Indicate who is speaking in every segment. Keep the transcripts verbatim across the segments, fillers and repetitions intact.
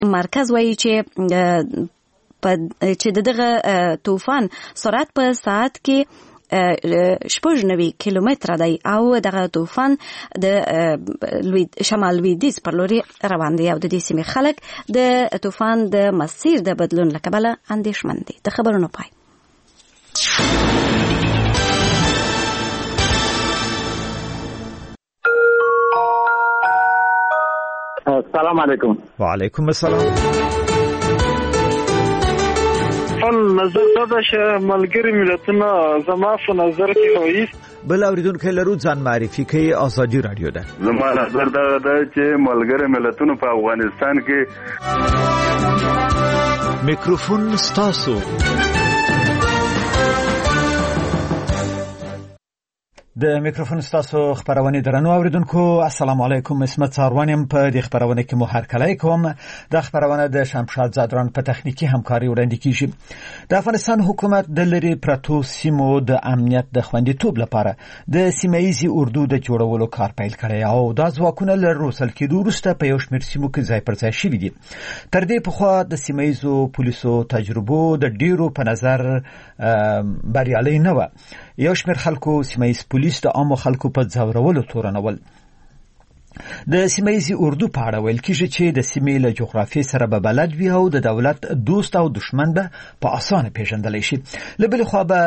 Speaker 1: مرکز وایي چې چې دغه طوفان سرعت په ساعت کې شپږ نوي کیلومتره دی او دغه طوفان د شمال لویدیځ پر لوري روان دی او د دې سیمې خلک د طوفان د مسیر د بدلون له کبله اندېښمن دي. د خبرونو پای.
Speaker 2: السلام علیکم.
Speaker 3: وعلیکم السلام.
Speaker 4: نظر دا چې ملګری ملتونه زما په نظر کې وایي
Speaker 3: بل اوریدونکو لرو ځان معرفي کوي. آزادي رادیو ده.
Speaker 5: زما نظر دا ده چې ملګری ملتونه په افغانستان کې
Speaker 3: میکروفون ستاسو. د میکروفون ستاسو خبرونه درنو اوریدونکو السلام علیکم. اسمت ساروانم په دې خبرونه کې مو هرکلی کوم. د خبرونه د شمشاد زادران په تخنیکی همکاري وړاندې کیږي. د افغانستان حکومت د لری پرتو سیمو د امنیت د خوندیتوب لپاره د سیمایي اردو د جوړولو کار پیل کړی او دا ځواکونه له روسل کېدو وروسته په یو شمېر سیمو کې ځای پر ځای شوي دي. تر دې پخوا د سیمایي پولیسو تجربو د ډیرو په نظر بریالي نه و. یو شمېر خلکو سیمایي پولیس د عامو خلکو په ځورولو تورنول. د سیمایي اردو په اړه ویل کېږي چې د سیمې له جغرافیې سره به بلد وي او د دولت دوست او دشمن به په اسانه پیژندلی شي. له بلې خوا به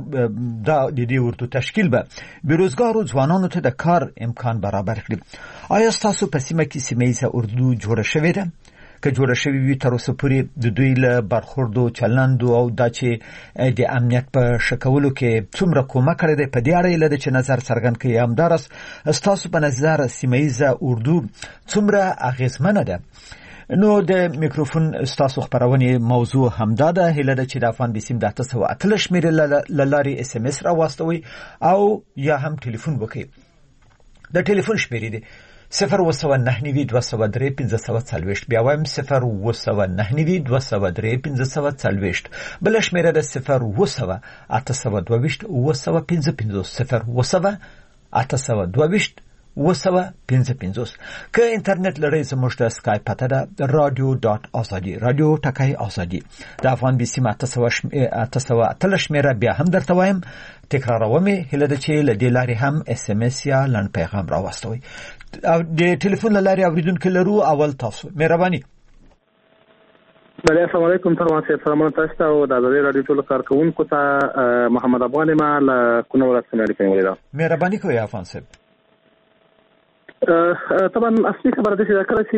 Speaker 3: د دې اردو تشکیل به بیروزګارو ځوانانو ته د کار امکان برابر کړي. آیا ستاسو په سیمه کې سیمایي اردو جوړه شوې ده؟ که جوړه شوې وي تر اوسه پورې د دوی له برخوردو چلندو او دا چې د امنیت په ښه کولو کې څومره کومک کړی دی په دې اړه یې له ده چې نظر څرګند کړي. همداراز ستاسو په نظر سیمایي اردو څومره اغېزمنه ده؟ نو د میکروفون ستاسو خبرونه موضوع همدا ده. هیله ده چې د افغان بسیم د اته سوه اتلس شمېرې له لارې اس ام اس راواستوئ او یا هم ټلیفون وکړئ. د ټلیفون شمېرې دي صفر و سوه نهه نوي دوه سوه درې پنځه سوه څلوېښت. بیا وایم صفر و سوه نهه نوي دوه سوه درې پنځه سوه څلوېښت. بله شمېره ده صفر و سوه اته سوه دوه ویشت اوه سوه پنځه پنځوس. صفر و سوه اته سوه دوه ویشت اوه سوه پنځه پنځوس. که انټرنیټ لرئ زموږ د سکایپ پته ده رادیو ډاټ ازادي رادیو ټکی ازادي. د افغان بسیم اته سوه اتلس شمېره بیا هم درته وایم تکراروم. هیله ده چې له دې لارې هم اس ام اس یا لنډ پیغام راواستوئ. د ټلیفون له لارې اوریدونکو لرو. اول تاسو مهرباني.
Speaker 2: بله السلام علیکم. ترمن صاحب سلامونه تاسو ته او د ازادي رادیو ټول کارکونکو ته. محمد افغان ما له کونه ولایت څخه اړیکه نیولې ده. مهرباني کوئ افغان صاحب. طبعا اصلي خبره ده چې کله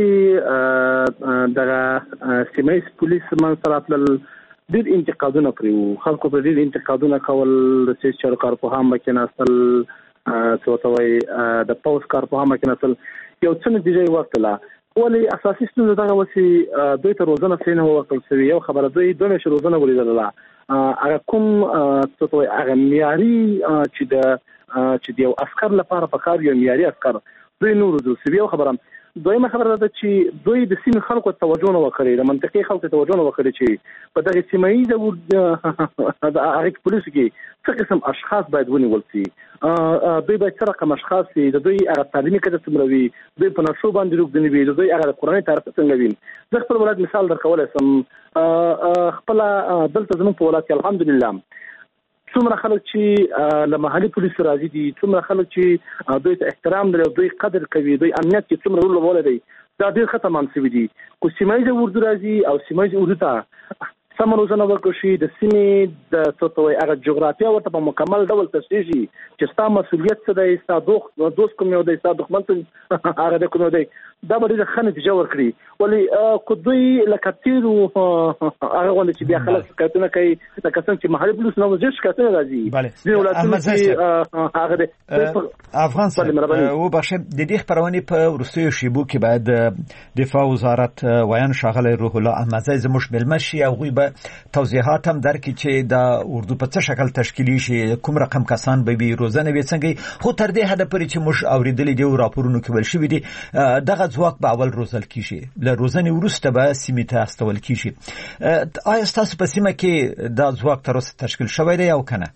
Speaker 2: چې دغه سیمایي پولیس من سره خپل ډېر انتقادونه کړي، خلکو په ډېر انتقادونه کول چې چېرې کارپوهان به کېناستل، څه ته وایي د پوځ کارپوهان به کېناستل، یو څه نتیجه یې ورکړله. ولې اساسي ستونزه دغه وه چې دوی ته روزنه صحیح نه ورکړل شوې. یو خبره دوی دوه میاشتې روزنه ولیدله، هغه کوم څه ته وایي هغه معیاري چې د چې د یو عسکر لپاره پکار یو معیاري عسکر دوی نور روزل شوي. یو خبره. دویمه خبره ده چې دوی د سیمې خلکو ته توجه نه وکړي، د منطقې خلکو ته توجه نه وکړي چې په دغه سیمایي د هغې پولیسو کې څه قسم اشخاص باید ونیول شي، دوی باید څه رقم اشخاص وي، د دوی هغه تعلیمي کچه څومره وي، دوی په نشو باندې روږدي وي، د دوی هغه د کورنۍ تعرفه څنګه وي. زه خپل ولایت مثال درکولی شم. خپله دلته زموږ په ولایت کې الحمدلله څومره خلک چې له محلي پولیسو راځي دي، څومره خلک چې دوی ته احترام لري او دوی قدر کوي، دوی امنیت کې څومره رول لوبولی دی، دا ډېر ښه تمام شوي دي. خو سیمه ییزه اردو راځي او سیمه ییزه اردو ته سمه روزنه ورکړل شي، د سیمې د څه ته وایي هغه جغرافیه ورته په مکمل ډول تشریح شي چې ستا مسؤلیت څه دی، ستا دوست کوم یو دی، ستا دښمن هغه دی کوم یو دی. دا به ډېره ښه نتیجه ورکړي. ولې که دوی لکه تېرو هغه غوندې چې بیا خلک شکایتونه کوي، لکه څنګه چې محلي پولیسو نه ډېر شکایتونه راځي ځینې ولایتونو کې هغه دی.
Speaker 3: افغان صاحب وبخښئ، د دې خپرونې په وروستیو شیبو کې باید دفاع وزارت ویان ښاغلی روح الله احمدزی زموږ مېلمه شي، هغوی به توضیحات هم درکړي چې دا اردو په څه شکل تشکیلي شي، کوم رقم کسان به وي، روزنه به څنګه. خو تر دې حده پورې چې موږ اورېدلي دي او راپورونو کې ویل شوي دي دغه ځواک به اول روزل کیږي، له روزنې وروسته به سیمې ته استول کیږي. آیا ستاسو په سیمه کې دا ځواک تر اوسه تشکیل شوی دی او که نه؟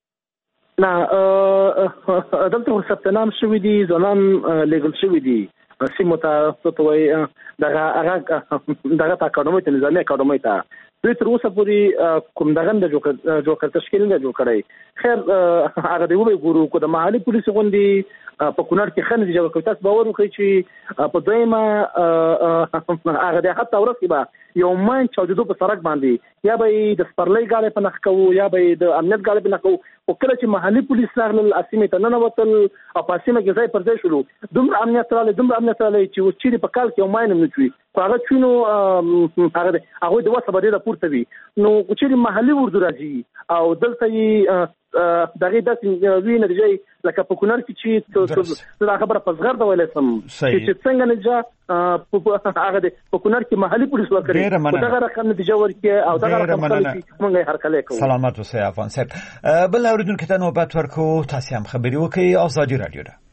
Speaker 2: نه، دلته ثبت نام شوي دي، ځوانان لیږل شوي دي سیمو ته توي دغه هغه دغه اکاډمي ته نظامی اکاډمي ته دوی تر اوسه پورې کوم دغه د جوړ کړ تشکیل نه جوړ کړی. خیر هغه دی وګورو ګورو کو د محلي پولیسو غونډې په کونړ کې خنځ جوړ کړ. تاسو باور وکړئ چې په دویمه هغه د حتی ورسې به یو مان چاودو په سړک باندې یا به د سپرلۍ غاړې په نخ کوو یا به د امنیت غاړې په نخ کوو. او کله چې محلي پولیس راغلل اسیمه ته نه وتل او پاسیمه کې ځای پر ځای شلو دومره امنیت راغلی دومره امنیت راغلی چې و چې په کال کې یو ماین نه چوي هغه چینو هغه هغه د وسه بده پورته وي نو چې محلي ورډو راځي او دلته یې دغه د وی نتیجې لکه په کونړ کې چې دا خبره په زغر د ویلې سم چې څنګه نه هغه په کونړ کې محلي پولیس وکړي دا رقم نتیجه ورکړي او دا رقم موږ هر کله کوو.
Speaker 3: سلامات اوسئ افغان صاحب. بل اوریدونکو ته نوبت ورکو تاسو هم خبري وکړئ آزادي رادیو ده.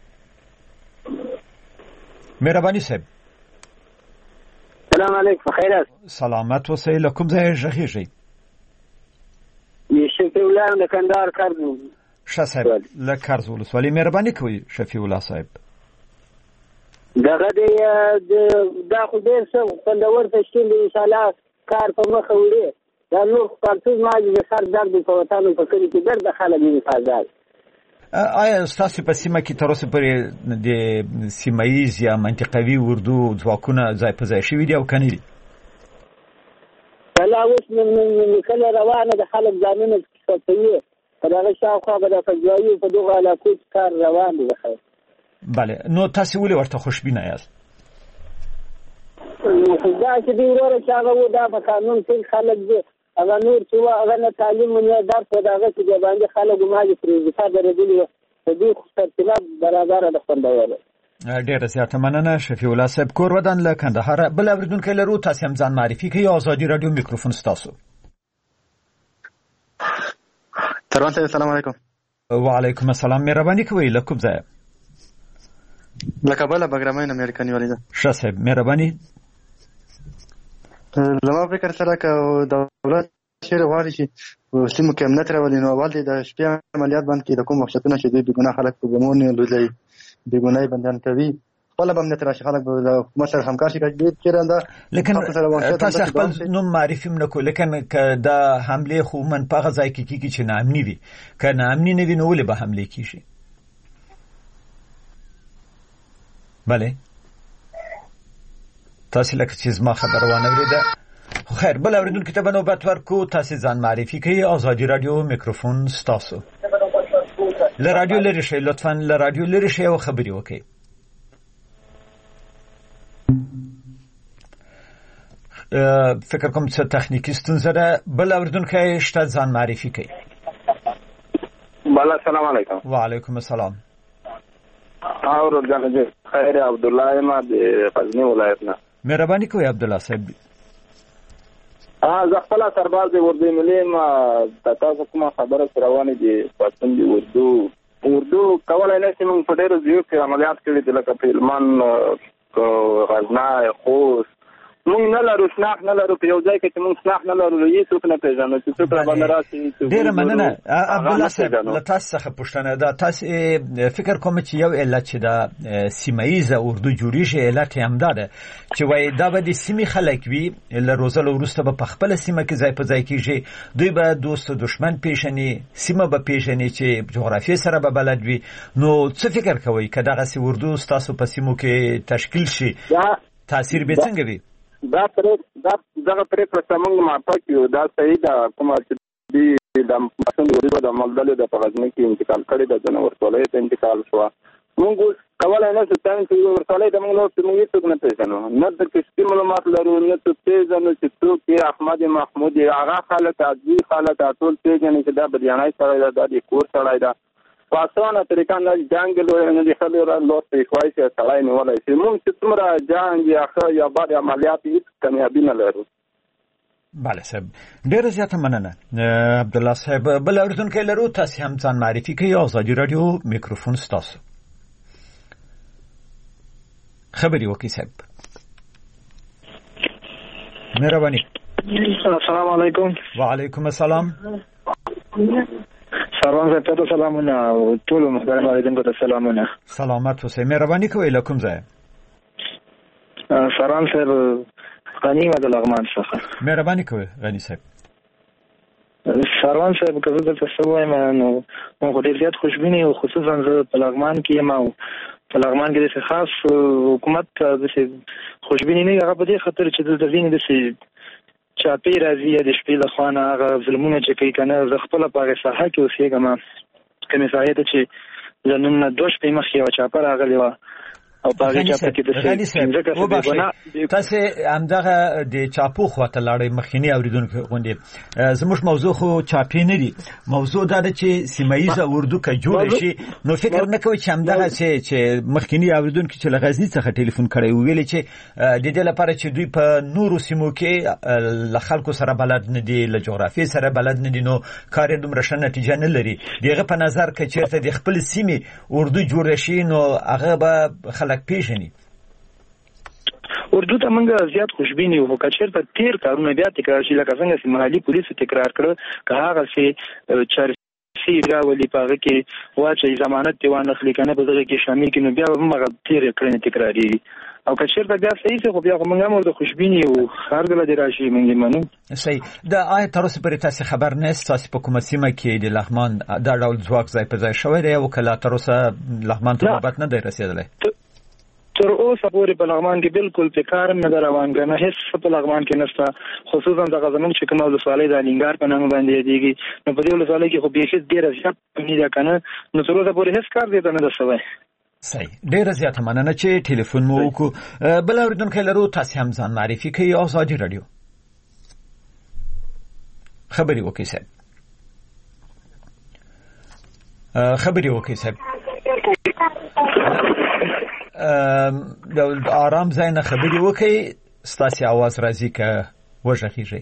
Speaker 3: مهرباني صاحب.
Speaker 6: السلام علیکم خیرات.
Speaker 3: سلامت اوسئ. لکم ځای ژغیږئ.
Speaker 6: شفیع الله د کندهار کارزو.
Speaker 3: ښه صاحب له کارز ولسوالۍ مهرباني کوئ شفیع الله صاحب.
Speaker 6: دغه د دا خو ډېر ښه خوندور تشکیل دی انشاءالله کار په مخه وړي. دا نور پارتوز ماجي د سر درد په وطن په کلی کې ډېر د خلک دي فعال.
Speaker 3: آیا ستاسو په سیمه کې تر اوسه پورې د سیمایي یا منطقوي اردو ځواکونه ځای په ځای شوي دي او کنه دي؟
Speaker 6: کله اوس من کله روانه د خلک ځانونه کوي په دغه شاوخوا به د فجوایي په دغه علاقو کار روان دی.
Speaker 3: بله نو تاسو ولې ورته خوشبینه یاست؟
Speaker 6: دا چې دی وروره چې هغه و دا په قانون کې خلک دي هغه نور چې و هغه نه تعلیم نه درس و دغه چې د باندې خلکو ماجي پرېږدي درېدلي په دې ترتیب برابره د خوندوره.
Speaker 3: ډېره زیاته مننه شفیع الله صاحب. کور ودان له کندهار. بل اوریدونکی لرو تاسو هم ځان معرفي کړئ. آزادي رادیو میکروفون ستاسو.
Speaker 7: تروان صاحب السلام علیکم.
Speaker 3: وعلیکم السلام. مهرباني کوئ له کوم ځای؟
Speaker 7: له کابل بګرامۍ نه امریکا نیولې ده.
Speaker 3: ښه صاحب مهرباني.
Speaker 7: زما فکر سره که دولت چیرې غواړي چې په سیمو کې امنیت راولي نو اول د شپې عملیات باندې کې د کوم وحشتونه چې دوی بېګناه خلک په ګمون لوځي بېګناه بندیان کوي خپل به امنیت راشي خلک به د حکومت سره همکار شي کوي چیرې
Speaker 3: لیکن تاسو خپل نوم معرفي نه کو لیکن که دا حمله خو من په غځای کې کیږي چې ناامني وي که ناامني نه وي نو ولې به حمله کیږي؟ بله تاسو لکه چې زما خبر وانه ورېده. خیر بل اوریدونکو ته به نوبت ورکو. تاسو ځان معرفي کړئ. آزادي رادیو میکروفون ستاسو. له رادیو لرې شئ لطفا له رادیو لرې شئ او خبرې وکړئ. فکر کوم چې تخنیکی ستونزه ده. بل اوریدونکی شته ځان معرفي کړئ.
Speaker 8: بله سلام علیکم.
Speaker 3: وعلیکم السلام.
Speaker 8: اور جان خیر عبد الله ما د غزنی ولایت نه.
Speaker 3: مهرباني کوئ عبد الله صاحب.
Speaker 8: اه زه خپل سرباز دی اردو ملي ما تاسو کومه خبره روانه دي پښتون دی اردو اردو کولای نه سیمون په ډیرو ځایو کې عملیات کړي دي لکه په هلمند غزنی خوست مونږ نه لرو شناخت نه لرو په یو ځای کې چې مونږ شناخت نه لرو یې څوک نه پیژنو چې څوک باندې راسي.
Speaker 3: ډېره مننه عبد الله صاحب. له تاسو څخه پوښتنه ده تاسو فکر کوم چې یو علت چې دا سیمایي اردو جوړیږي علت یې همدا ده چې وای دا به د سیمې خلک وي له روزلو وروسته به په خپل سیمه کې ځای په ځای کېږي دوی به دوست دشمن پیژني سیمه به پیژني چې جغرافیې سره به بلد وي. نو څه فکر کوئ که دغسې اردو ستاسو په سیمو کې تشکیل شي تاثیر به څنګه وي؟
Speaker 8: دا پرې دا دغه پرېکړه چې موږ معافه کړو دا صحیح ده کومه چې د ماشوم د د مالدلې د په غزنی کې انتقال کړي د جنور ورسولۍ ته انتقال شو موږ کولای نه چې څنګه چې ورسولۍ د موږ نو موږ هیڅ نه پیژنو نه د کښتۍ معلومات لرو نه څه پیژنو چې څوک احمد محمود هغه خلک عزیز خلک ټول پیژني چې دا بدیانای سره دا د کور سره دا پاسونه طریقه نه جنگ له نه دي خلک را لوټي خوای چې سړی نه ولای چې موږ چې څومره جنگ یا خو یا بعد عملیات هیڅ کامیابی نه لرو.
Speaker 3: بله صاحب ډېره زیاته مننه عبد الله صاحب. بل اوریدونکی لرو تاسو هم ځان معرفي کړئ. آزادي رادیو میکروفون ستاسو. خبري وکړئ صاحب. مهرباني.
Speaker 4: السلام علیکم.
Speaker 3: وعلیکم السلام.
Speaker 4: سلام زه ته سلامونه ټول محترم اوریدونکو ته سلامونه.
Speaker 3: سلامت اوسئ. مهرباني کوئ له کوم ځای؟
Speaker 9: ساروان صاحب غنی د لغمان څخه.
Speaker 3: مهرباني کوئ غنی صاحب.
Speaker 9: ساروان صاحب که زه درته څه وایم نو موږ ډېر زیات خوشبینې یو، خصوصا زه په لغمان کې یم او په لغمان کې داسې خاص حکومت داسې خوشبینې نه وي. هغه په دې خاطر چې دلته ځینې داسې چاپې راځي یا د شپې له خوا نه هغه ظلمونه چې کوي که نه. زه خپله په هغې ساحه کې اوسېږم، کومې ساحې ته چې زه نن نه دوه شپې مخکې یوه چاپه راغلې وه او په هغې چاپه کې
Speaker 3: داسې تاسې همدغه د چاپو خواته لاړئ مخکیني اورېدونکو غوندې. زموږ موضوع خو چاپې نه دي، موضوع دا ده چې سیمه ییزه اردو که جوړه شي نو فکر نه کوئ چې همدغسې چې مخکیني اورېدونکي چې له غزني څخه ټلیفون کړی و ویلې چې د دې لپاره چې دوی په نورو سیمو کې له خلکو سره بلد نه دي، له جغرافیې سره بلد نه دي، نو کار یې دومره ښه نتیجه نه لري. د هغه په نظر که چېرته د خپلې سیمې اردو جوړه شي نو هغه به خلک پیژني.
Speaker 9: اردو ته موږ زیات خوشبین یو، خو که چېرته تېر کارونه بیا تکرار شي لکه څنګه چې محلي پولیسو تکرار کړه، که هغسې چارسي راولي په هغه کې واچوي ضمانت دې وانخلي که نه په دغه کې شامل کړي نو بیا به هم هغه تېرې کړنې تکرارېږي. او که چېرته بیا صحیح شي خو بیا خو موږ هم ورته خوشبین یو، هر ځله دې راشي موږ یې منو.
Speaker 3: صحیح. د آیا تر اوسه پورې تاسې خبر نه یاست تاسې په کومه سیمه کې د لغمان دا ډول ځواک ځای په ځای شوی دی او که لا تر اوسه لغمان ته نوبت نه دی رسېدلی؟
Speaker 9: تر اوسه پورې په لغمان کې بالکل په کار نه ده روان، که نه هېڅ څه په لغمان کې نشته. خصوصا دغه زموږ چې کومه ولسوالۍ د الینګار په نامه باندې یادېږي نو په دې ولسوالۍ کې خو بیخي ډېره زیات امني ده که نه، نو تر اوسه پورې هېڅ کار دې ته نه ده شوی.
Speaker 3: صحیح. ډېره زیاته مننه چې ټلیفون مو وکړو. بل اورېدونکی لرو، تاسې هم ځان معرفي کوئ. ازادي راډیو خبرې وکړئ صاحب. خبرې وکړئ صاحب. د آرام ځای نه خبرې وکړئ، ستاسې اواز راځي که وږغېږئ.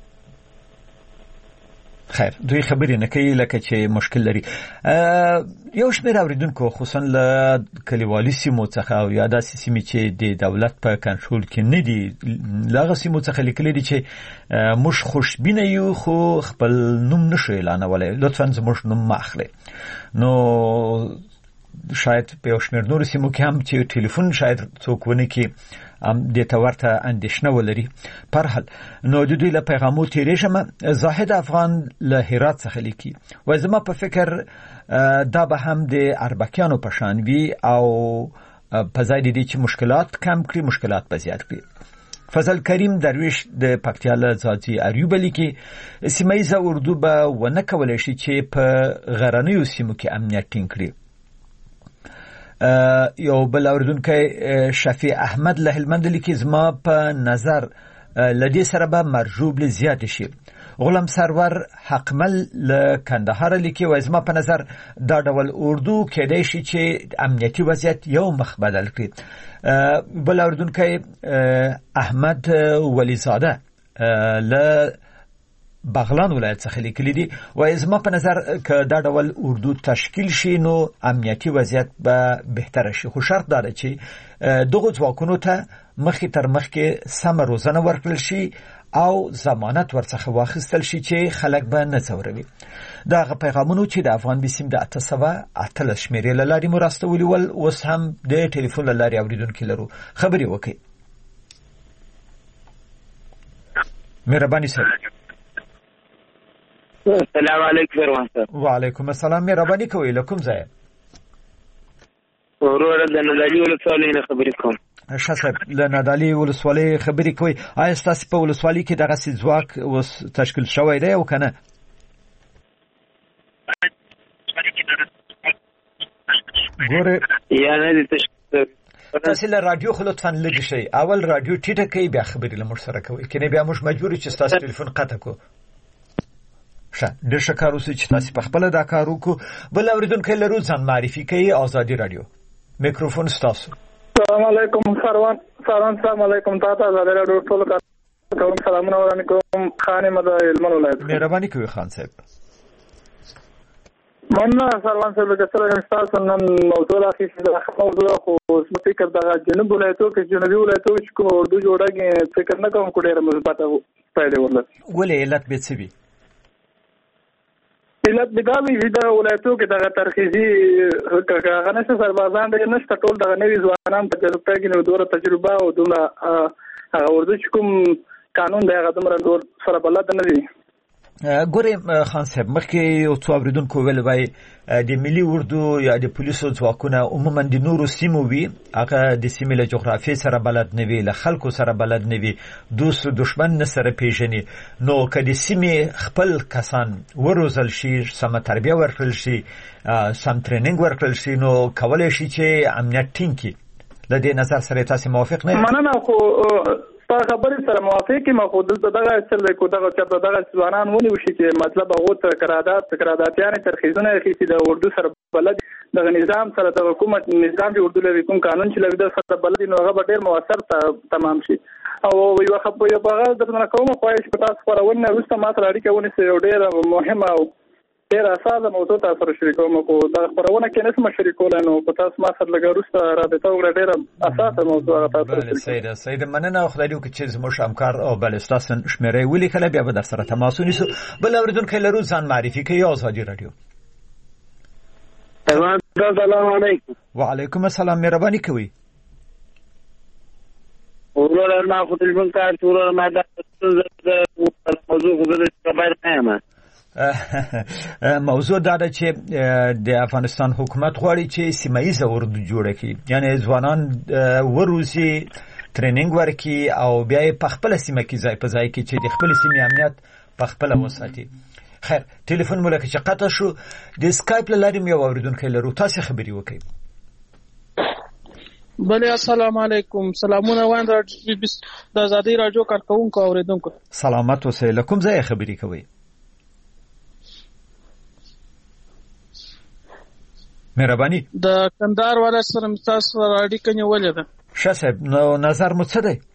Speaker 3: خیر، دوی خبرې نه کوي لکه چې مشکل لري. یو شمېر اورېدونکو خصوصا له کلیوالي سیمو څخه او یا داسې سیمې چې د دولت په کنټرول کې نه دي له هغه سیمو څخه لیکلي دي چې موږ خوشبینه یو خو خپل نوم نشو اعلانولی، لطفا زموږ نوم مه اخلئ. نو شاید په یو شمېر نورو سیمو کې هم چې ټلیفون شاید څوک ونه کړي دې ته ورته اندېښنه ولري. په هر حال نو د دوی له پیغامو تېرېږم. زاهد افغان له هرات څخه لیکي، وایي زما په فکر دا به هم د اربکیانو په شان وي او په ځای د دې چې مشکلات کم کړي مشکلات به زیات کړي. فضل کریم درویش د پکتیا له ځاځي اریوب لیکي، سیمه ییزه اردو به ونه کولی شي چې په غرنیو سیمو کې امنیت ټینګ کړي. یو بل اوریدونکی شفیع احمد له هلمند لیکي، زما په نظر لدې سره به مرجوب زیات شي. غلام سرور حقمل له کندهار لیکي، وایي زما په نظر دا ډول اردو کېدای شي چې امنیتي وضعیت یو مخ بدل کړي. بل اوریدونکی احمد ولیزاده له بغلان ولایت څخه لیکلي دي، وایي زما په نظر که دا ډول اردو تشکیل شي نو امنیتي وضعیت به بهتره شي، خو شرط دا ده چې دغو ځواکونو ته مخکې تر مخکې سمه روزنه ورکړل شي او ضمانت ورڅخه واخیستل شي چې خلک به نه ځوروي. د هغه پیغامونو چې د افغان بیسیم د اته سوه اتلس شمېرې له لارې مو راستولي ول، اوس هم د ټلیفون له لارې اورېدونکي لرو. خبرې وکړئ. مهرباني صاحب.
Speaker 10: السلام علیکم فروان صاحب.
Speaker 3: وعلیکم السلام. مهرباني کوئ. له کوم ځایه؟
Speaker 10: وروره د نادعلي ولسوالۍ نه خبرې کوم.
Speaker 3: ښه صاحب، له نادعلي ولسوالۍ خبرې کوئ. آیا ستاسې په ولسوالۍ کې دغسې ځواک اوس تشکیل شوی دی او که نه؟ ګورې
Speaker 10: یا نه دی تشکیل.
Speaker 3: تاسې له راډیو خو لطفا لږ شئ. اول راډیو ټیټه کوئ بیا خبرې له موږ سره کوئ، کنې بیا موږ مجبور یو چې ستاسې ټلیفون قطع کړو. ښه، ډېر ښه کار اوسئ چې تاسې په خپله دا کار وکړو. بل اورېدونکی لرو، ځان معرفي کوي. ازادي راډیو میکروفون ستاسو.
Speaker 11: السلام علیکم سروان سروان السلام علیکم. تا ته ازادي راډیو ټول کوم سلامونه وړاندې کوم. خان یم د هلمند ولایت.
Speaker 3: مهرباني کوئ خان صاحب.
Speaker 11: مننه سروان صاحب چې سره تاسو نن موضوع راخیستل. موضوع خو فکر دغه جنوب ولایتو کې جنوبي ولایتو کې کوم اردو جوړاږي فکر نه کوم کو ډېر مثبت پایلې ورلته.
Speaker 3: ولې علت به څه وي؟
Speaker 11: علت بداوی چې د ولایتو کې دغه ترخیصي هغه نشه سربازان ډېر نشته، ټول دغه نوي ځوانان په تجربه کې نو دوره تجربه او دومره هغه اردو چې کوم قانون دی هغه دومره دور سره بلد نه دي.
Speaker 3: ګورې خان صاحب مخکې یو څو اوریدونکو ویل وای د ملي اردو یا د پولیسو ځواکونه عموما د نورو سیمو وي، هغه د سیمې له جغرافیې سره بلد نه وي، له خلکو سره بلد نه وي، دوست و دشمن نه سره پیژني. نو که د سیمې خپل کسان وروزل شي، سمه تربیه ورکړل شي، سم ټریننګ ورکړل شي، نو کولی شي چې امنیت ټینګ کړي. له دې نظر سره تاسې موافق نه یې؟
Speaker 11: مننه، خو په خبرې سره موافق یم، خو دلته دغه چل دی، کو دغه چېرته دغه ځوانان ونیول شي چې مطلب هغو ته قرارداد قراردادیانې ترخیصونه یې اخیستي د اردو سره بلد، دغه نظام سره دغه کوم نظام چې اردو لري، کوم قانون چې لري د سره بلد، نو هغه به ډېر مؤثر تمام شي. او یوه خبره یو هغه درنه کوم خواهش چې په تاسو خپرونې وروسته ما سره اړیکه ونیسئ، یو ډېره مهمه او ډېره اساسه موضوع تاسو سره شریکوم، خو دغه خپرونه کې نشم شریکولی، نو په تاسو ما سره لږ وروسته رابطه وکړه، ډېره اساسه موضوع هغه تاسو سره شریکوم.
Speaker 3: صحیح ده، صحیح ده، مننه. خدای دې وکړي چې زموږ همکار او بل ستاسو شمېره یې ولیکله، بیا به در سره تماس ونیسو. بل اورېدونکی لرو، ځان معرفي کوي. ازادي راډیو.
Speaker 10: السلام علیکم.
Speaker 3: وعلیکم السلام، مهرباني کوئ.
Speaker 10: ورور ما خو تلفون کار ورور ما د موضوع خو د خبر نه یم.
Speaker 3: موضوع دا ده چې د افغانستان حکومت غواړي چې سیمه ییزه اردو جوړه کړي، یعنی ځوانان وروزي، ټریننګ ورکړي او بیا یې په خپله سیمه کې ځای په ځای کړي چې د خپلې سیمې امنیت په خپله وساتي. خیر، ټلیفون مو لکه چې قطع شو، د سکایپ له لارې مې یو اورېدونکی لرو، تاسې خبرې وکړئ.
Speaker 12: بله، السلام علیکم. سلامونه وان د ازادۍ راډیو کارکوونکو اورېدونکو.
Speaker 3: سلامت اوسئ. له کوم ځایه خبرې کوئ؟ مهرباني.
Speaker 12: د کندهار والا سره مې تاسو سره اړیکه نیولې ده.
Speaker 3: ښه صاحب، نو نظر مو څه دی؟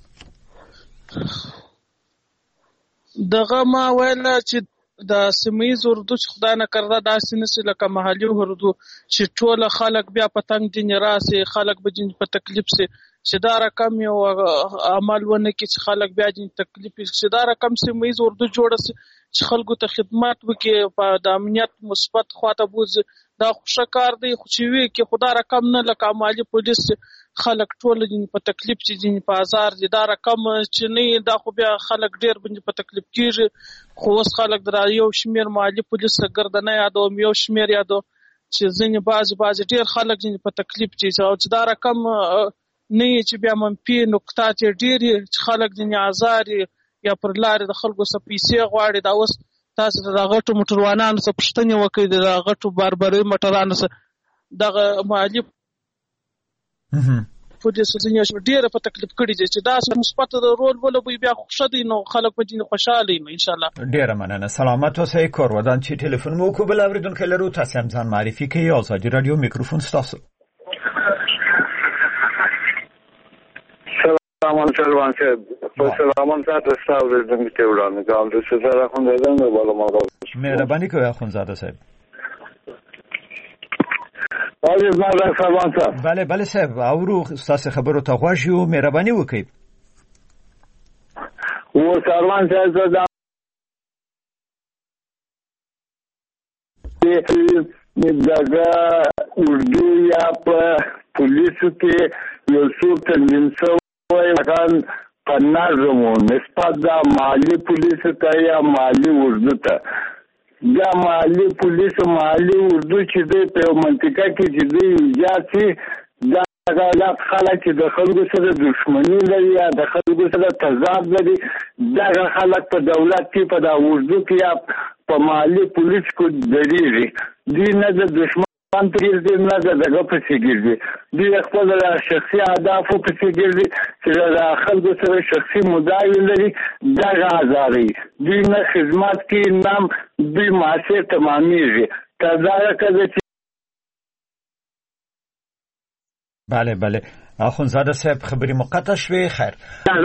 Speaker 12: دغه ما ویله چې د سیمه ییز اردو چې خدای نه کرده داسې نشي لکه محلي اردو چې ټول خلک بیا په تنګ ځینې راسي، خلک به ځینې په تکلیف سي، چې دا رقم یو عمل ونه کړي چې خلک بیا ځینې تکلیف وي، چې دا رقم سیمه ییز اردو جوړه سي چې خلکو ته خدمت وکړي، په د امنیت مثبت خواته بوځي. دا خو ښه کار دی، خو چې وي کې خو دا رقم نه لکه مالي پولیس خلک ټول ځینې په تکلیف چې ځینې په ازار دي، دا رقم چې نه دا خو بیا خلک ډېر باندې په تکلیف کېږي. خو اوس خلک در یو شمېر مالي پولیس ګرده نه یادوم، یو شمېر یادو چې ځینې بعضې بعضې ډېر خلک ځینې په تکلیف دي، چې دا رقم نه یې چې بیا منفي نقطات یې ډېر یې چې خلک ځینې ازار یا پر لارې د خلکو څخه پیسې غواړي. دا اوس تاسو د غټو موټروانانو څخه پوښتنې وکړئ، د غټو باربري موټرانو څخه دغه مالي پولیسو ځینې ډېره په تکلیف کړي دي، چې دا مثبت رول ولوبوي بیا خو ښه دی، نو خلک به ځینې خوشحاله وي انشاءالله.
Speaker 3: ډېره مننه. سلامت اوسئ. کور ودان چې ټلیفون مو وکړو، بل اورېدونکی لرو، تاسې هم ځان معرفي کوئ. ازادي راډیو، میکروفون ستاسو.
Speaker 5: سلام علیکم صاحب. سلام علیکم تاسو ته وړاندې کوم د سره خوندزان د بالا ما.
Speaker 3: مهرباني کوئ اخوندزاده صاحب. بله بله صاحب، اورو ستاسو خبرو ته غوږ یو، مهرباني وکړئ.
Speaker 8: و سروان صاحب دا دغه اردو یا په پولیسو کې یو څو تنظیم شوی کان په نظم نسبت د مالی پولیسو ته یا مالی اردو ته. دا مالی پولیس مالی اردو چې د په منطقه کې چې د ایجاد شي، دا هغه خلک چې د خلکو سره دښمني لري یا د خلکو سره تضاد لري، دغه خلک په دولت کې په دا اردو کې یا په مالی پولیس کې درېږي، دوی نه د دښمن په ګرځي نه دغه پسې ګرځي، دوی خپل شخصي اهدافو پسې ګرځي چې د خلکو سره شخصي مدعا لري، دغه ازاري دوی نه خدمت کې نام دوی معاشه تمامېږي. کذالک چې
Speaker 3: بله بله اخوندزاده صاحب خبرې مقطع شوې. خیر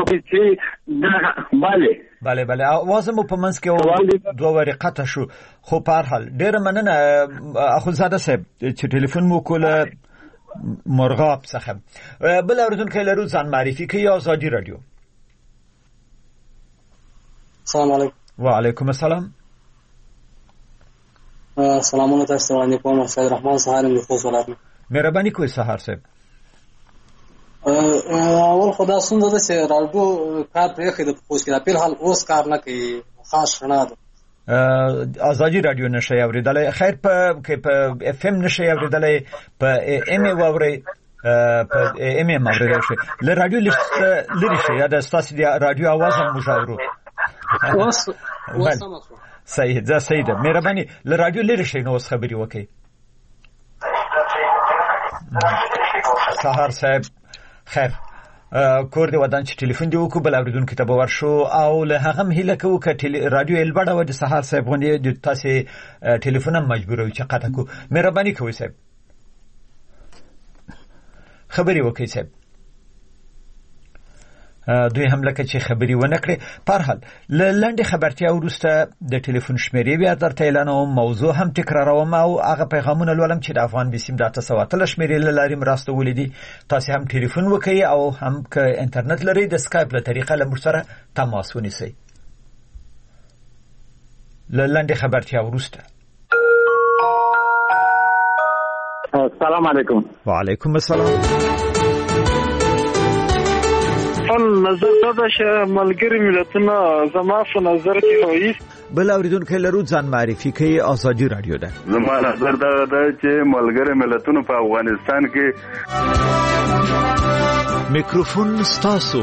Speaker 8: بله
Speaker 3: بله بله آواز مو په منځ کې دوه وارې قطع شو، خو په هر حال ډېره مننه اخوندزاده صاحب چې ټلیفون مو کوله مرغاب څخه. بل اورېدونکی لرو، ځان معرفي کوي. ازادي راډیو.
Speaker 13: السلام علیکم.
Speaker 3: وعلیکم السلام.
Speaker 13: سلامونه تاسو ته وړاندې کوم. سید رحمان سهار مې خو صلات
Speaker 3: مهرباني کوئ سهار صاحب.
Speaker 13: اول خدا څنګه ده چې راډیو کار پرې د پوس کې په حال اوس کار نه کوي خاص شنه ده.
Speaker 3: ازادي رادیو نشي اوریدلای خیر په کې په اف ام نشي اوریدلای په ام ای ووري په ام ای اوریدل شي ل رادیو لری شي یا د ستاسو د رادیو आवाज هم مشاورو
Speaker 13: اوس اوس سم
Speaker 3: صحیح ده صحیح ده مهرباني ل رادیو لری شي نو اوس خبري وکي. سهار صاحب خیر کور دی ودان چې ټلیفون دی وکړو بل اوریدونکو ته به ورشو او له هغه هم هیله کوو چې رادیو البړه و د سهار صاحب غونډې د تاسو ټلیفون هم مجبور چې قطع کو. مهرباني کوئ صاحب خبري وکړئ صاحب. دوی هم لکه چې خبري ونه کړې په هر حال لنډه خبرتیا وروسته د ټلیفون شمیرې بیا درته اعلانوم موضوع هم تکراروم او هغه پیغامونه لولم چې د افغان بسیم د تاسو واتل شمیرې لاري مرسته ولیدي. تاسو هم ټلیفون وکړئ او هم که انټرنیټ لري د اسکایپ له طریقه له موږ سره تماس ونیسئ. لنډه خبرتیا وروسته.
Speaker 14: السلام علیکم.
Speaker 3: وعلیکم السلام.
Speaker 4: نظر دا چې ملګری ملتونه زما په نظر کې وایي
Speaker 3: بل اوریدونکو لرو ځان معرفي کوي. ازادي رادیو ده.
Speaker 5: زما نظر دا ده چې ملګری ملتونه په افغانستان کې
Speaker 3: میکروفون ستاسو.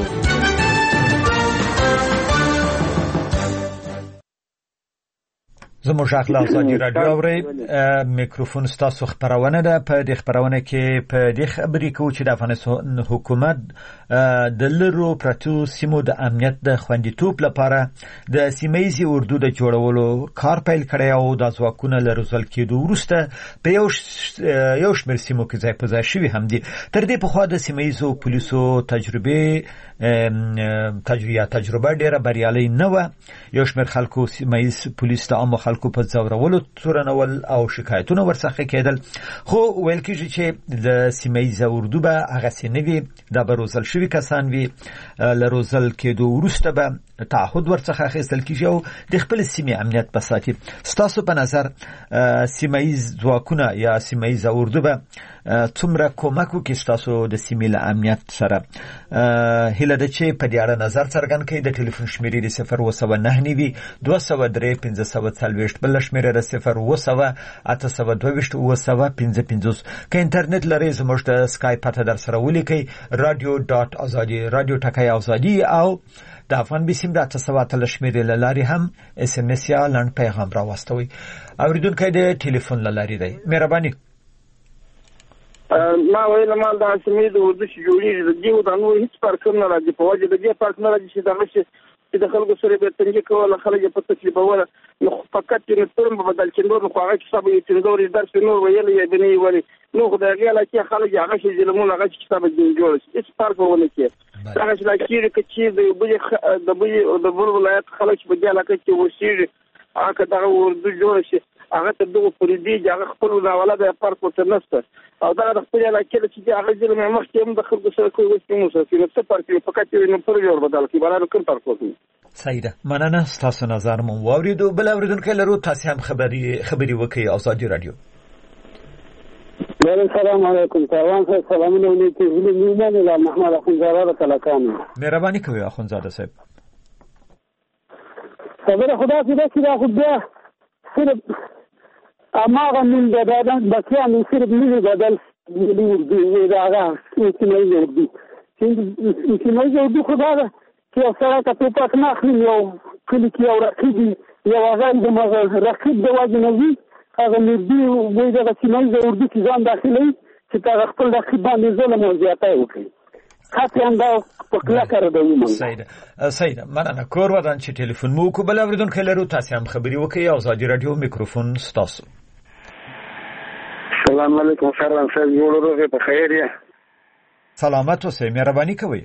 Speaker 3: زموږ اخلاق ازادي رادیو اوري میکروفون ستاسو خبرونه ده. په دې خبرونه کې په دې خبرې کوو چې د افغانستان حکومت د لرو پرتو سیمو د امنیت د خوندیتوب لپاره د سیمایي اردو د جوړولو کار پیل کړی او د ځواکونو له روزل کېدو وروسته په یو یو شمېر سیمو کې ځای په ځای شوي هم دي. تر دې پخوا د سیمایي پولیسو تجربه تجربه تجربه ډیره بریالي نه و. یو شمېر خلکو سیمایي پولیس ته عام خلکو په ځورولو تورنول او شکایتونه ورڅخه کېدل. خو ویل کېږي چې د سیمایي اردو به هغه سینوي د بروزل شوي کسان وي له روزل کېدو وروسته به تعهد ورڅخه اخیستل کېږي او د خپل سیمې امنیت به ساتي. ستاسو په نظر سیمایي ځواکونه یا سیمایي اردو به څومره کومک وکړي ستاسو د سیمې له امنیت سره؟ هیله ده چې په دې اړه نظر څرګند کړئ. د ټلیفون شمیرې د صفر اوه سوه نهه نوي دوه سوه درې پنځه سوه څلوېښت بله شمیره د صفر اوه سوه اته سوه دوه ویشت اوه سوه پنځه پنځوس. که انټرنیټ لرئ زموږ د سکایپ پته در سره ولیکئ رادیو ډاټ ازادي رادیو ټکی ازادي او د افغان بسیم د اته سوه اتلس شمیرې له لارې هم اس ام اس یا لنډ پیغام راواستوئ. اوریدونکی د ټلیفون له لارې دی. مهرباني.
Speaker 10: ما ویل مال د سیمې د اردو چې جوړېږي د دې د نور هیڅ فرق نه راځي په وجه د دې فرق نه راځي چې دغه شي چې د خلکو سره به تنګي کوله خلک په تکلیفوله نو فقط چې ترم په بدل کې نور نو هغه کتاب یې تندور درس نور ویل یې بني ولی نو خدای غلا چې خلک هغه شي ظلمونه هغه کتاب دې جوړ شي هیڅ فرق ونه کوي. هغه چې لکه چې د بل د بل د بل ولایت خلک په دې علاقه کې وسیږي هغه دغه اردو جوړ شي هغه ته دغه پردي هغه خپل ناوله د فرق ورته نشته او دا د خپل علاقې چې هغه ځل مې مخکې هم د خلکو سره کوي وسته مو سره چې څه فرق یې فقط یې نه پر جوړ بدل کی بلاره کوم فرق وکړي.
Speaker 3: صحیح ده. مننه. تاسو نظر مو واوریدو. بل اوریدونکو لرو تاسو هم خبري خبري وکړئ. ازادي رادیو.
Speaker 6: السلام علیکم. تاوان صاحب سلامونه علیکم. زه میمن الله محمد اخونزاده کلاکان.
Speaker 3: مهرباني کوئ اخونزاده صاحب.
Speaker 6: خبره خدا دې چې دا خو بیا صرف اماغه من بدل بچیان صرف نه بدل دې دا هغه چې نه یو چې نه یو خدا دا چې سره ته په پاتنه خلی یو کلی کې یو رقیب یو هغه د مغه رقیب د واجب نه وي هغه مردي وې دا چې نه یو د کې ځان داخلي چې تا خپل رقیب باندې ظلم او زیاته وکړي. خاطر دا په کله کار دی.
Speaker 3: صحیح ده. صحیح ده. مننه. کور ودان چې ټلیفون مو کو بل اوریدونکو لرو تاسو هم خبري وکړئ. ازادي رادیو میکروفون ستاسو.
Speaker 10: السلام علیکم. فرمان صاحب جوړوږي په خیر یې.
Speaker 3: سلامت اوسئ. مهرباني کوئ.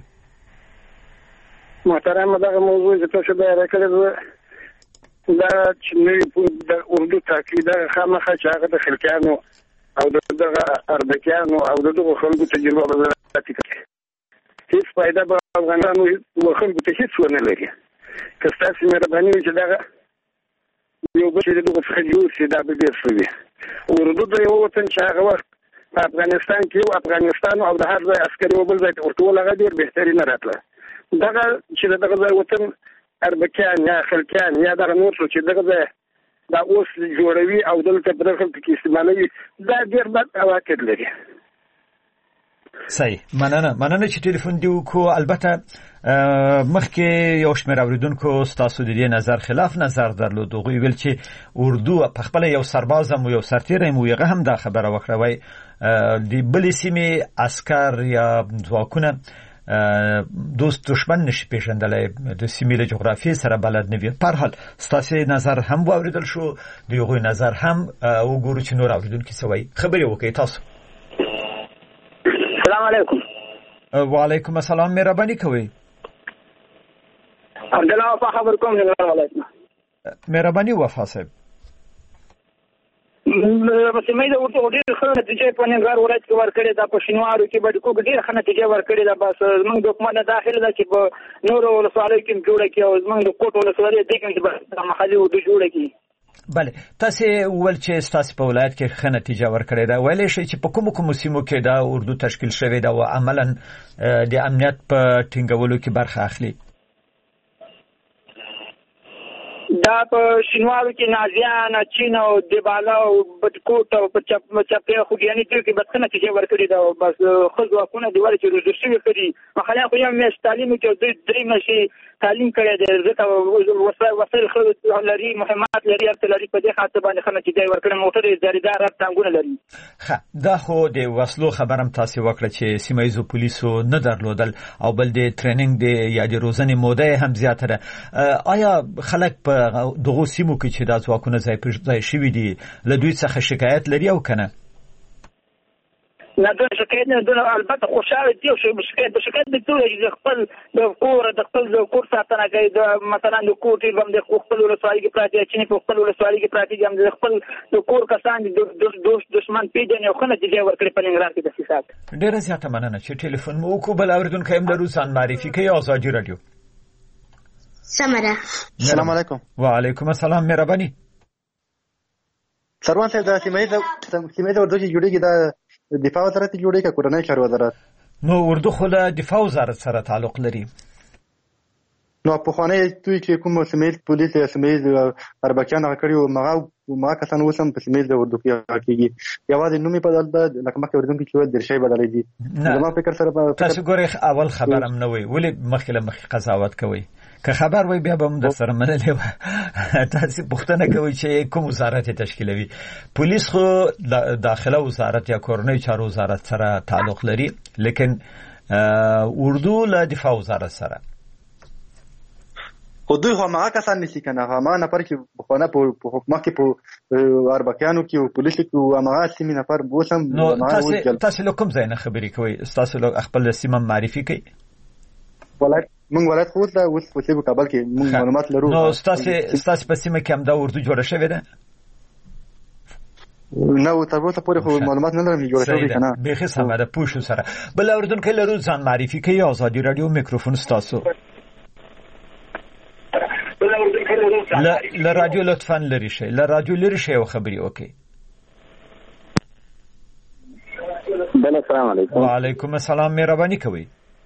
Speaker 10: محترم دغه موضوع چې تاسو به راکړل دا چې د اردو تاکید خامخا چې هغه د خلکانو او دغه اربکیانو او دغه خلکو تجربه به تکي هیڅ فائدہ به افغانانو خلکو ته هیڅ ونه لري. که تاسو مهرباني چې دغه یو بل چې دغه څخه جوړ شي دا به ډېر ښه وي. اردو د یو وطن چې هغه وخت په افغانستان کې یو افغانستان او د هر ځای عسکري یو بل ځای ته ورټول هغه ډېر بهترینه راتله. دغه چې دغه ځای وطن اربکیان یا خلکیان یا دغه نور څه چې دغه ځای دا اوس جوړوي او دلته په دغه خلکو کې استعمالوي دا ډېر بد عواقب لري.
Speaker 3: صحیح، مننه مننه چې ټلیفون دی وکړو. البته مخکې یو شمېر اوریدونکو ستاسو د دې نظر خلاف نظر درلود. هغوی ویل چې اردو په خپله یو سرباز هم یو سرتیری هم هغه هم دا خبره وکړه وایي د بلې سیمې عسکر یا ځواکونه دوست دشمن نشي پیژندلی، د سیمې له جغرافیې سره بلد نه وي. په هر حال ستاسې نظر هم واورېدل شو، د هغوی نظر هم وګورو چې نور اوریدونکي څه وایي. خبرې وکړئ تاسو.
Speaker 6: السلام علیکم.
Speaker 3: وعلیکم السلام، مهرباني کوئ.
Speaker 6: عبدالله وفا خبر کوم نګران ولایت نه.
Speaker 3: مهرباني وفا صاحب.
Speaker 6: په سیمه د ورته ډېر ښه نتیجې په ننګرهار ولایت کې ورکړې ده. په شینوارو کې به کوم ډېر ښه نتیجې ورکړې ده. بس زموږ د حکومت داخله ده چې په نورو ولسوالیو کې جوړه کړي او زموږ د کوټ ولسوالۍ دې کې به محلي اردو جوړه کړي.
Speaker 3: بله، تاسې وویل چې ستاسې په ولایت کې ښه نتیجه ورکړې ده. ویلی شئ چې په کومو کومو سیمو کې دا اردو تشکیل شوې ده او عملا د امنیت په ټینګولو کې برخه اخلي؟
Speaker 6: دا په شینوارو کې نازیان، چین او دیبالا او بټکوټ او په چپې خوږیاني کې به ښه نتیجې ورکړې ده. بس ښه ځواکونه دې ولې چې روزل شوي ښه دي. مخالیان خو یو میاشت تعلیم کې دوی درې میاشتې تعلیم کړی دی. ځکه وسایل ښه لري، مهمات لري، هر څه لري. په دې خاطر باندې ښه نتیجې ورکړې. موټر یې جاریدار هر ټانګونه لري.
Speaker 3: ښه، دا خو د وسلو خبره هم تاسې وکړه چې سیمه ییزو پولیسو نه درلودل او بل د ټریننګ د یا د روزنې موده یې هم زیاته ده. آیا خلک په دغو سیمو کې چې دا ځواکونه ځای پر ځای شوي دي له دوی څخه شکایت لري او که نه؟
Speaker 6: نه، دوی شکایت نه. دوی البته خوشحاله دي او شکایت د شکایت د ټول د خپل د کور د خپل د کور ساتنه کوي. د مثلا د کور ټیل هم د خپل ولسوالۍ کې پراته دي، چینې په خپل ولسوالۍ کې پراته دي، هم د خپل د کور کسان د دوست دشمن پیژني او ښه نتیجې ورکړي په ننګرهار کې دسیسات.
Speaker 3: ډېره زیاته مننه چې ټلیفون مو وکړو. بل اورېدونکی هم لرو، ځان معرفي کوي. ازادي راډیو.
Speaker 15: سمره.
Speaker 7: السلام علیکم.
Speaker 3: وعلیکم السلام، مهرباني.
Speaker 7: سروان صاحب، د سیمه ییزه سیمه ییزه اردو چې جوړېږي دا دفاع وزارت جوړېږي که کورنۍ چارو وزارت؟
Speaker 3: نو اردو خو له دفاع وزارت سره تعلق لري.
Speaker 7: نو پخوانی دوی چې کوم سیمه ییز پولیس یا سیمه ییز اربکیان هغه کړي وو، هغه هغه کسان اوس هم په سیمه ییزه اردو کې کېږي. یوازې نوم یې بدل ده، لکه مخکې اورېدونکي چې ویل درشی بدلی دي. زما فکر سره
Speaker 3: تاسو ګورئ اول خبر هم نه وي، ولې مخکې له مخکې قضاوت کوئ؟ که خبر وای بیا به هم در سره منلی وه. تاسې پوښتنه کوئ چې کوم وزارت یې تشکیلوي. پولیس خو داخله وزارت یا کورنۍ چارو وزارت سره تعلق لري، لیکن اردو له دفاع وزارت سره.
Speaker 7: خو دوی خو هماغه کسان نیسي که نه، هماغه نفر چې پخوانه په مخکې په اربکیانو کې او پولیسو کې هماغه سیمې نفر اوس هم.
Speaker 3: نو تاسې له کوم ځای نه خبرې کوئ؟ ستاسو خپل سیمه معرفي کوئ؟
Speaker 7: ولایت موږ ولایت خو اوس ده، اوس په سیمه کابل کې موږ معلومات لرو.
Speaker 3: نو ستاسې ستاسې په سیمه کې همدا اردو جوړه شوې ده؟
Speaker 7: نه، تر اوسه پورې خو معلومات نه لرم چې جوړه شوې که نه.
Speaker 3: بیخي سمه ده، پوه شو سره. بل اورېدونکی لرو، ځان معرفي کوي. ازادي راډیو، میکروفون ستاسو. له رادیو لطفا لرې شئ، له رادیو لرې شئ او خبرې وکړئ.
Speaker 14: بله، السلام علیکم.
Speaker 3: وعلیکم السلام، مهرباني کوئ.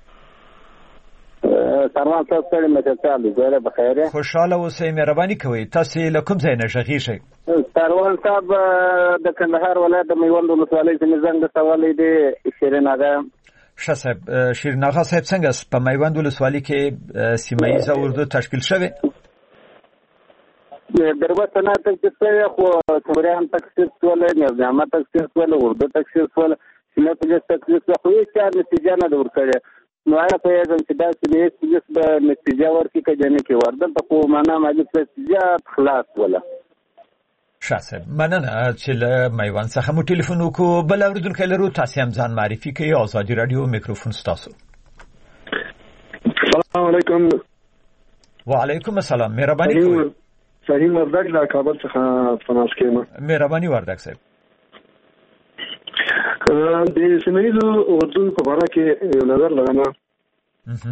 Speaker 14: سروان صاحب ستړي مچلتیا دي، زه بخیر یم.
Speaker 3: خوشحاله اوسئ، مهرباني کوئ. تاسې له کوم ځای نه غږېږئ؟
Speaker 14: سروان صاحب د کندهار ولایت د میوند ولسوالۍ څخه زنګ درته ولی دی، شیرین آغا.
Speaker 3: ښه صاحب، شیرین آغا صاحب څنګه په میوند ولسوالۍ کې سیمه ییزه اردو تشکیل شوې؟
Speaker 14: دروازه نه تکلیف شوی، خو توریان تکلیف شول، نظامه تکلیف شول، اردو تکلیف شول، سیمه پولیس تکلیف شول، خو هیڅ چا نتیجه نه ده ورکړې. نو آیا پوهېږم چې دا سیمه ییز پولیس به نتیجه ورکړي که جنې کې ور دلته خو معنا مالي نتیجه خلاص وله.
Speaker 3: ښه صاحب، مننه چې له میوند څخه مو ټلیفون وکړو. بل اورېدونکی لرو، تاسې هم ځان معرفي کوئ. ازادي راډیو، میکروفون ستاسو.
Speaker 16: السلام علیکم.
Speaker 3: وعلیکم السلام، مهرباني کوئ.
Speaker 16: فهیم وردک له کابل څخه تماس کوم.
Speaker 3: مهرباني وردک صاحب.
Speaker 16: د سیمه ییزو اردو په اړه کې یو نظر لرم.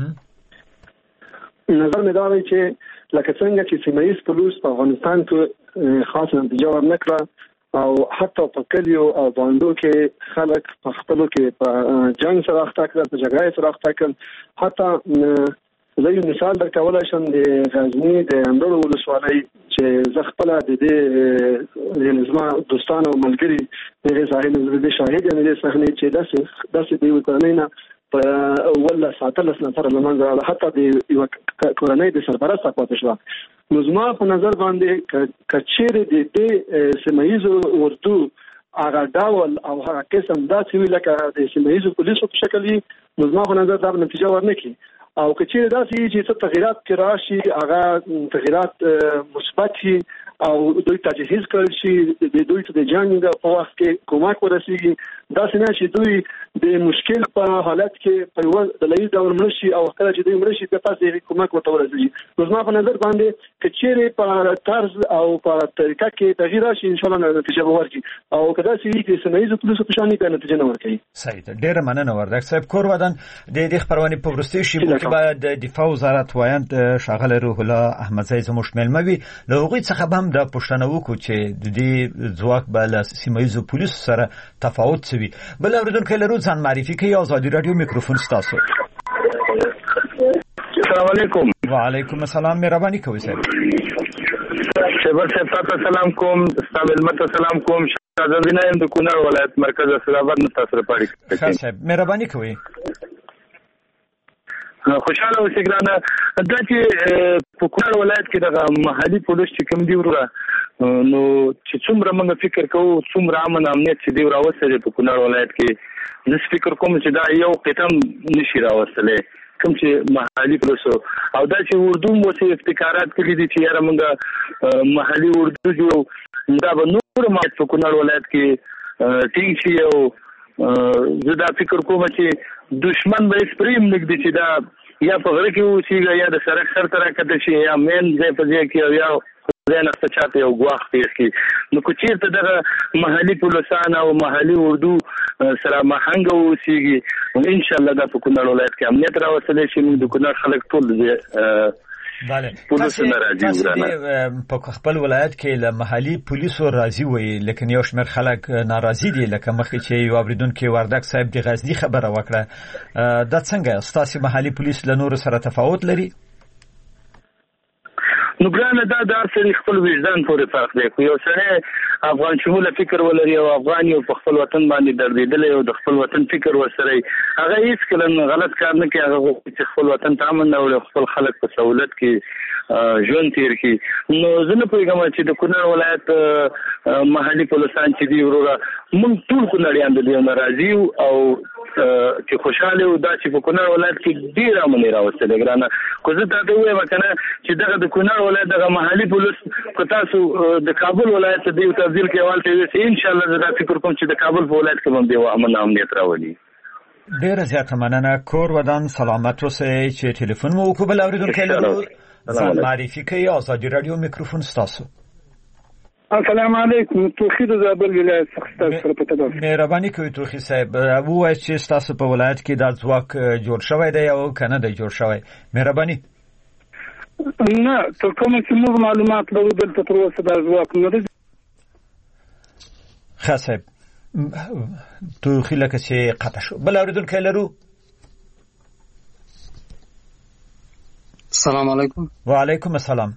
Speaker 16: نظر مې دا دی چې لکه څنګه چې سیمه ییز پولیس په افغانستان کې خاصه نتیجه ورنکړه او حتی په کلیو او باندو کې خلک په خپلو کې په جنگ سره اخته کړل، په جګړې سره اخته کړل. حتی زه یو مثال درکولی شم د غزني د اندړو ولسوالۍ چې زه خپله د دې یعنې زما دوستان او ملګري د هغې صحنې زه د دې شاهد یم د دې صحنې چې داسې داسې د یوې کورنۍ نه په اوولس اتلس نفره له منځه راغله، حتی د یوه کورنۍ د سرپرست پاتې شوه. نو زما په نظر باندې که چیرې د دې سیمه ییزو اردو هغه ډول او هغه قسم داسې وي لکه د سیمه ییزو پولیسو په شکل وي، نو زما په نظر دا به نتیجه ورنه کړي. او که چیرې داسې وي چې څه تغیرات کې راشي، هغه تغیرات مثبت وي او دوی تجهیز کړل شي، د دوی ته د جنګ په وخت کې کومک ورسیږي، داسې نه چې دوی د مشکل په حالت کې په یوه ډلهییز ډول مړه شي او کله چې دوی مړه شي بیا پس د کومک ورته ورسیږي. نو زما په نظر باندې که چیرې په طرز او په طریقه کې تغییر راشي انشاءالله نتیجه به ورکړي، او که داسې وي چې سیمه ییزو پولیسو په شان بیا نتیجه نه ورکوي.
Speaker 3: صحیح ده، ډېره مننه وردګ صاحب. کور ودان د دې خپرونې په وروستي شیبو کې به د دفاع وزارت وایند ښاغلی روح الله احمدزی زموږ میلمه وي، له هغوی څخه به هم د پوښتنه وکړو چې د دې ځواک به له سیمه ییزو پولیسو سره تفاوت څه وي. بل اورېدونکی لرو، ځان معرفي کوي. ازادي راډیو میکروفون ستاسو.
Speaker 17: السلام علیکم.
Speaker 3: وعلیکم السلام. مهرباني کوئ صاحب.
Speaker 17: شیبر صاحب تاسو سلام کوم، ستا مېلمه ته سلام کوم. شازادینه یم د کونړ ولایت مرکز اسداباد نه تاسو سره پاړی کوي.
Speaker 3: ښه صاحب، مهرباني کوئ.
Speaker 17: خوشاله اوسئ ګرانه. دا چې په کونړ ولایت کې دغه محلي پولیس چې کوم دي وروره، نو چې څومره موږ فکر کوو څومره امن امنیت چې دی راوستلی په کونړ ولایت کې، زه فکر کوم چې دا یو قطم نشي راوستلی کوم چې محلي پولیسو. او دا چې اردو مو څه ابتکارات کړي دي چې یاره موږ محلي اردو جوړو، دا به نور ما په کونړ ولایت کې ټینګ شي. او زه دا فکر کوم چې دشمن به هېڅ پرې هم نږدي چې دا یا په غره کې اوسېږي یا د سړک سر ته راکته شي یا مین ځای په ځای کې او یا ځای نه څه چاته یو ګواښ پېښ کړي. نو که چېرته دغه محلي پولیسان او محلي اردو سره مهنګه واوسېږي، انشاءالله دا په کونړ ولایت کې امنیت راوستلی شي. موږ د کونړ خلک ټول د
Speaker 3: بله تاسو په خپل ولایت کې له محلي پولیسو راضي وئ، لیکن یو شمېر خلک ناراضي دي، لکه مخکې چې یو اورېدونکی وردګ صاحب د غزني خبره وکړه. دا څنګه ستاسې محلي پولیس له نورو سره تفاوت لري؟
Speaker 17: نو ګرانه دا د هر سړي خپل وجدان پورې فرق دی. خو یو سړی افغان شموله فکر ولري او افغان یو په خپل وطن باندې دردېدلی او د خپل وطن فکر ورسره وي، هغه هېڅکله غلط کار نه کوي. هغه غواړي چې خپل وطن ته امن راوړي او خپل خلک په سهولت کې ژوند تېر کړي. نو زه نه پوهېږم چې د کونړ ولایت محلي پولیسان چې دي وروره، موږ ټول کونړیان د دې نه راضي یو او چې خوشحاله یو دا چې په کونړ ولایت کې ډېر امن یې راوستلی ګرانه. خو زه تا ته ووایم که نه چې دغه د کونړ ولایت دغه محلي پولیس که تاسو د کابل ولایت ته د یو تبدیل کې هلته یوسئ، انشاءالله زه دا فکر کوم چې د کابل په ولایت کې به هم د امن امنیت راولي.
Speaker 3: ډېره زیاته مننه. کور ودان سلامت اوسئ. چې ټلیفون مو وکړو، بل اورېدونکی لرو، ځان معرفي کوي. ازادي راډیو میکروفون ستاسو.
Speaker 18: السلام علیکم. توخی د زابل ولایت څخه ستاسو سره په تماس.
Speaker 3: مهرباني کوئ توخی صاحب، ووایئ چې ستاسو په ولایت کې دا ځواک جوړ شوی دی او که نه دی جوړ شوی؟ مهرباني.
Speaker 18: نه، تر کومه چې موږ معلومات لرو دلته تر اوسه دا ځواک نه دی.
Speaker 3: ښه صاحب، توخی لکه چې قطع شو. بل اورېدونکی لرو.
Speaker 13: السلام علیکم.
Speaker 3: وعلیکم السلام.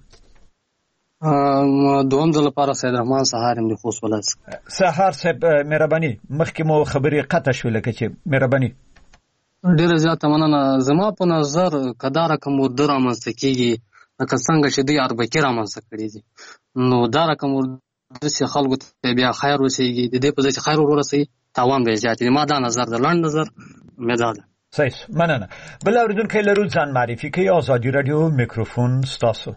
Speaker 13: دوهم ځل لپاره سید رحمان سهار یم د خوست ولایت.
Speaker 3: سهار صاحب مهرباني، مخکې مو خبرې قطع شوې لکه چې مهرباني.
Speaker 13: ډېره زیاته مننه. زما په نظر که دا رقم اردو رامنځته کېږي لکه څنګه چې دوی اربکي رامنځته کړي دي، نو دا رقم اردو چې خلکو ته بیا خیر ورسېږي، د دې په ځای چې خیر ورسوي تاوان به یې زیات وي. ما دا نظر ده، لنډ نظر مې دا ده.
Speaker 3: صحیح، مننه. بل اورېدونکی لرو، ځان معرفي کوي. ازادي راډیو میکروفون ستاسو.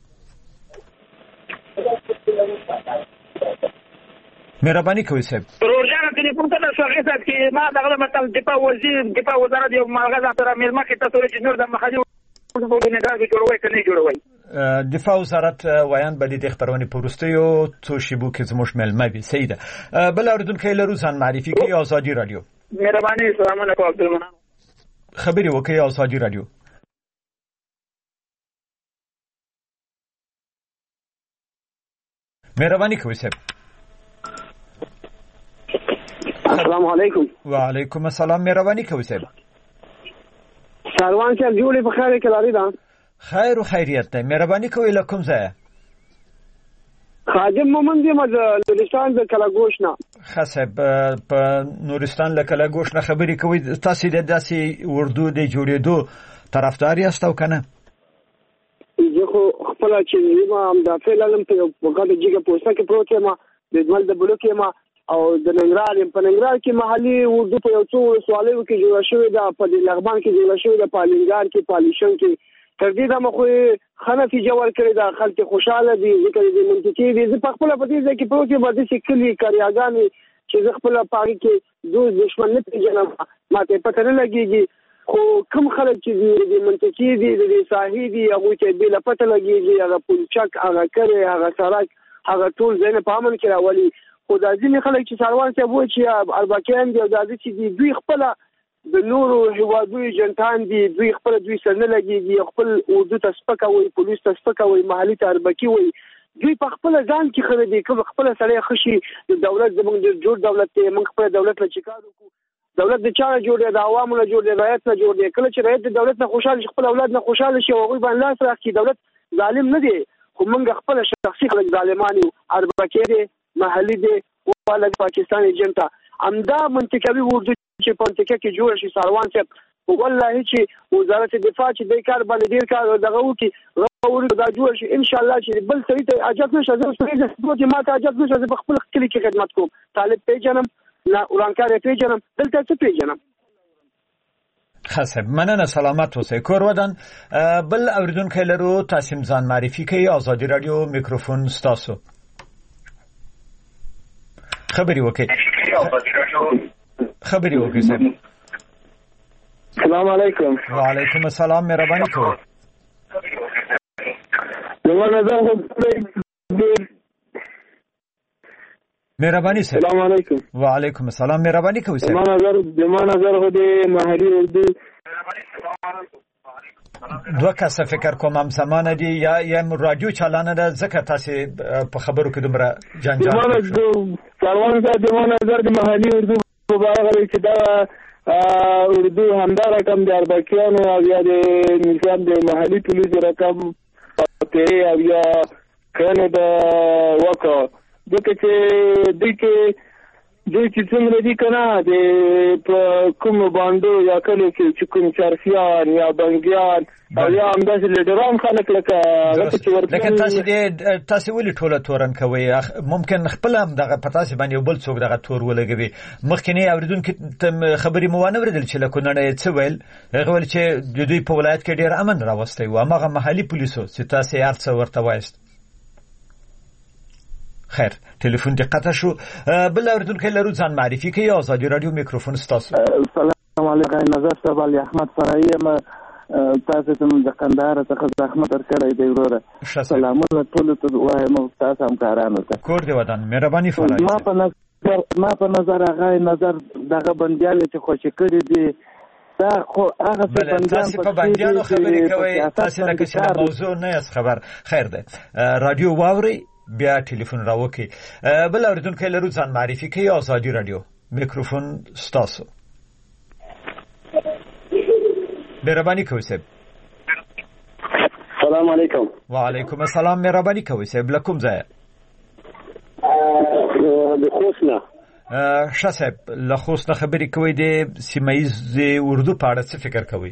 Speaker 3: مهرباني کوئ صاحب.
Speaker 10: روزانه ټلیفون ته شو هغه څه چې ما دغه مطلب دفاع وزیر دفاع وزارت یو مالغه سره ملما کې تاسو چې نور د مخالي په نګاه جوړوي کني جوړوي.
Speaker 3: دفاع وزارت وایان به د خبرونه پروستیو څو شیبو کې زموږ ملما وي. سیده بل اورېدونکی لرو، ځان معرفي کوي. ازادي راډیو.
Speaker 10: مهرباني. السلام علیکم عبدالمنان.
Speaker 3: خبري وکړئ. ازادي راډیو. مهرباني کوئ صاحب.
Speaker 19: السلام علیکم.
Speaker 3: وعلیکم السلام. مهرباني کوئ صاحب.
Speaker 19: سروان صاحب جوړې په خیر کې لري دا
Speaker 3: خیر او خیریت ده. مهرباني کوئ له کوم ځای؟
Speaker 19: خادم مومند یم د نورستان د کلاګوش نه.
Speaker 3: ښه صاحب په نورستان له کلاګوش نه خبرې کوئ. تاسو د داسې اردو د جوړېدو طرفدار یاست او که نه؟
Speaker 19: زه خو خپله چې یم همدافع لرم په یو وګړه جګه پوسټه کې پروت یم د دمل د بلوک یم او د ننګرهار یم. په ننګرهار کې محلي اردو په یو څو ولسوالیو کې جوړه شوې ده، په لغمان کې جوړه شوې ده، په الینګار کې، په الیشنګ کې. تر دې دمه خو ښه نتیجه ورکړې ده، خلک خوشحاله دي ځکه د منطقې دي. زه په خپله په دې ځای کې پروت یم، داسې کلي کاریاګانې چې زه خپله په هغې کې دوست دښمن نه پېژنم، ماته پته نه لګېږي. خو کوم خلک چې دي د منطقې دي د دې ساحې دي هغوی ته بېله پته لګېږي، هغه پلچک، هغه کرې، هغه سړک، هغه ټول ځایونه په امن کې راولي. خو دا ځینې خلک چې سروان صاحب وایي چې اربکیان دي او دا چې دي دوی خپله د نورو هیوادونو جنټان دي، دوی خپله دوی سره نه لګېږي، خپل اردو ته سپکه وایي، پولیس ته سپکه وایي، محلي ته اربکي وایي. دوی په خپله ځان کې ښه نه دي. کوم خپله سړی ښه شي د دولت زموږ ډېر جوړ دولت دی، موږ خپله دولت له چې کار وکړو. دولت د چا نه جوړ دی؟ د عوامو نه جوړ دی، رعیت نه جوړ دی. کله چې رعیت د دولت نه خوشحاله شي، خپل اولاد نه خوشحاله شي او هغوی باندې لاس راکړي، دولت ظالم نه دی. خو موږ خپله شخصي خلک ظالمان یو، اربکي دی، محلي دی، والا پاکستان ایجنټا. همدا منطقوي اردو چې په منطقه کې جوړ شي سروان صاحب، والله چې وزارت دفاع چې د کار باندې ډیر کار دغه وکړي غوړي دا جوړ شي ان شاء الله چې بل سړي ته اجازه نشي. زه چې ما ته اجازه نشي په خپل کلی کې خدمت کوم. طالب پیژنم، لا ورانکار پیژنم، دلته څه پیژنم.
Speaker 3: خصب مننه. سلامت اوسئ. کور ودان بل اوریدونکو لرو. تاسو ځان معرفي کړئ. آزادي رادیو میکروفون ستاسو. خبري وکړئ. خبري وکړئ صاحب.
Speaker 19: السلام علیکم.
Speaker 3: وعلیکم السلام. مهرباني کوئ. مهرباني صاحب.
Speaker 19: السلام علیکم.
Speaker 3: وعلیکم السلام. مهرباني کوئ صاحب.
Speaker 19: ما نظر د ما نظر هو د محلي اردو
Speaker 3: دوه کسه فکر کوم هم زمانه دي یا یا رادیو چالانه ده ځکه تاسو په خبرو کې دومره جنجال.
Speaker 19: ما نظر سروان صاحب د ما نظر د محلي اردو په اړه چې دا اردو همدا رقم د اربکیانو او یا د نظام د محلي پولیسو رقم پته او یا کنه د وکړه دغه چې دغه دوی چې څومره دي کنه د کوم باندې یا کله چې کوم چارفیان یا بنګیان او یا همداسې لیډران خلک لکه چې ورته
Speaker 3: لکه تاسو دې تاسو ولې ټوله تورن کوي؟ ممکن خپل هم دغه پتا سي باندې بل څوک دغه تور ولګوي. مخکنی اوریدونکو خبري مو نه ورېدل چې لکه نړۍ څه ویل هغه ول چې د دوی په ولایت کې ډیر امن راوستي و هغه محلي پولیسو چې تاسو یې ارڅ ورته وایست. خیر تلیفون دقت شو. بل اوریدونکو لرو ځان معرفي کوي. آزادي رادیو میکروفون ستاسو.
Speaker 20: السلام علیکم. نظر صاحب علي احمد فرعي ما تاسو ته د قندهار څخه زحمت ورکړی دی وروره. سلامونه ټول ته وایم تاسو هم کارانو ته.
Speaker 3: کور دی ودان. مهرباني فرعي.
Speaker 20: ما په نظر ما په نظر هغه نظر دغه بندیال چې خوشی کړی دی دا خو هغه څه بندیان
Speaker 3: تاسو په بندیانو خبرې کوي. تاسو لکه چې موضوع نه یې خبر. خیر ده. رادیو واوري بیا ټلیفون راوکي. بل اوریدونکو لرو ځان معرفي کوي. آزادي رادیو میکروفون ستاسو. مهرباني کوئ صاحب.
Speaker 19: السلام علیکم.
Speaker 3: وعلیکم السلام. مهرباني کوئ صاحب. لکم ځای
Speaker 19: د خوسنا
Speaker 3: ښه صاحب له خوسنا خبرې کوي. د سیمایي اردو په اړه څه فکر کوي؟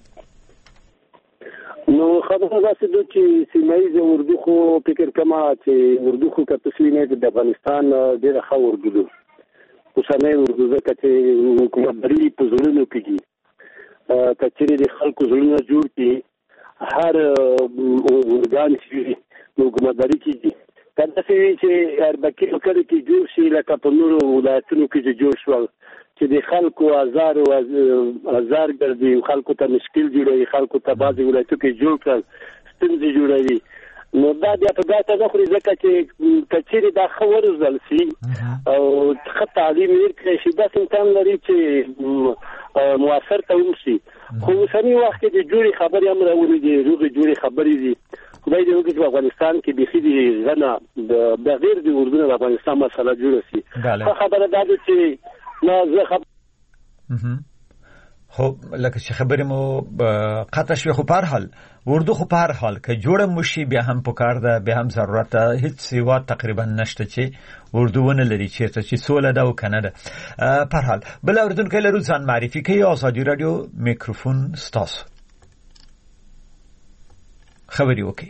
Speaker 19: نو خبره داسې ده چې سیمایي اردو خو فکر کما چې اردو خو که تسلیم نه د افغانستان ډېره ښه اردو ده. اوسنۍ اردو ځکه چې حکومتداري په زړونو کې دي. که چېرې د خلکو زړونه جوړ کړي هر ارګان چې حکومتداري کېږي که داسې وي چې اربکي په کلي کې جوړ شي لکه په نورو ولایتونو کې چې جوړ شول چې د خلکو ازار او ازار ګرځي خلکو ته مشکل جوړوي خلکو ته بعضې ولایتو کې جوړ کړل ستونزې جوړوي. نو دا بیا په ګټه نه خوري ځکه چې که چېرې دا ښه وروزل شي او ښه تعلیم یې ورکړی شي داسې امکان لري چې مؤثر ته وشي. خو اوسني وخت کې د جوړې خبرې هم راولي دي روغې جوړې خبرې دي
Speaker 14: خدای دې وکړي چې افغانستان کې بيخي دي غنه د بغیر د اردو د افغانستان مسله جوړه شي خبره دا ده چې نه زه خبر
Speaker 3: خو لکه چې خبرې مو قطع شوې خو په هر حال اردو خو په هر حال که جوړه موشي بیا هم پکار ده بیا هم ضرورت ده هیڅ سیوا تقریبا نشته چې اردو ونه لري چیرته چې سوله ده او کنه ده په هر حال بل اوریدونکو لرو ځان معرفي کوي آزادي رادیو میکروفون ستاسو خبري وکي